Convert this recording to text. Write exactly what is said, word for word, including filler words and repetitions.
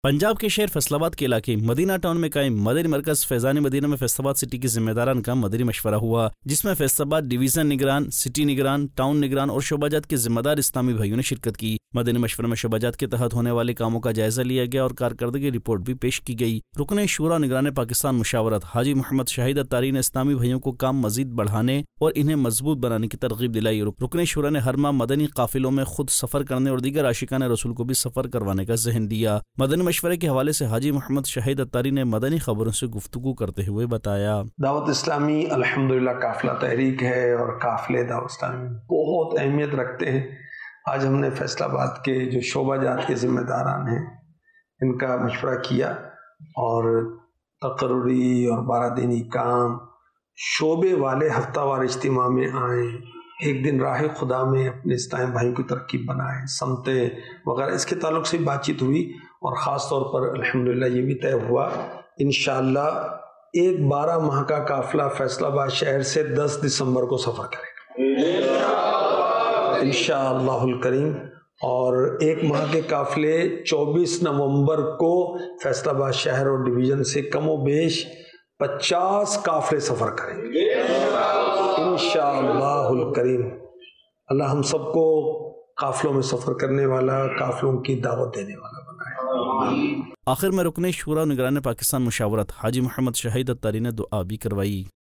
پنجاب کے شہر فیصل آباد کے علاقے مدینہ ٹاؤن میں قائم مدنی مرکز فیضان مدینہ میں فیصل آباد سٹی کے ذمہ داران کا مدنی مشورہ ہوا، جس میں فیصل آباد ڈویژن نگران، سٹی نگران، ٹاؤن نگران اور شعبہ جات کے ذمہ دار اسلامی بھائیوں نے شرکت کی۔ مدنی مشورے میں شعبہ جات کے تحت ہونے والے کاموں کا جائزہ لیا گیا اور کارکردگی رپورٹ بھی پیش کی گئی۔ رکن شورا نگران پاکستان مشاورت حاجی محمد شاہد اتاری نے اسلامی بھائیوں کو کام مزید بڑھانے اور انہیں مضبوط بنانے کی ترغیب دلائی۔ رکن شورا نے ہر ماہ مدنی قافلوں میں خود سفر کرنے اور دیگر عاشقان رسول کو بھی سفر کروانے کا ذہن دیا۔ مدنی مشورے کے حوالے سے حاجی محمد شاہد اتاری نے مدنی خبروں سے گفتگو کرتے ہوئے بتایا، دعوت اسلامی الحمدللہ قافلہ تحریک ہے اور قافلے دعوت اسلامی بہت اہمیت رکھتے ہیں۔ آج ہم نے فیصل آباد کے جو شعبہ جات کے ذمہ داران ہیں ان کا مشورہ کیا اور تقرری اور بارہ دینی کام شعبے والے ہفتہ وار اجتماع میں آئیں، ایک دن راہ خدا میں اپنے اسلامی بھائیوں کی ترکیب بنائیں، سمتیں وغیرہ، اس کے تعلق سے بات چیت ہوئی اور خاص طور پر الحمدللہ یہ بھی طے ہوا انشاءاللہ ایک بارہ ماہ کا قافلہ فیصل آباد شہر سے دس دسمبر کو سفر کرے گا انشاءاللہ الکریم، اور ایک ماہ کے قافلے چوبیس نومبر کو فیصل آباد شہر اور ڈویژن سے کم و بیش پچاس قافلے سفر کریں گے انشاءاللہ الکریم۔ اللہ ہم سب کو قافلوں میں سفر کرنے والا، قافلوں کی دعوت دینے والا بنائے۔ آخر میں رکن شورا نگران پاکستان مشاورت حاجی محمد شاہد اتاری نے دعا بھی کروائی۔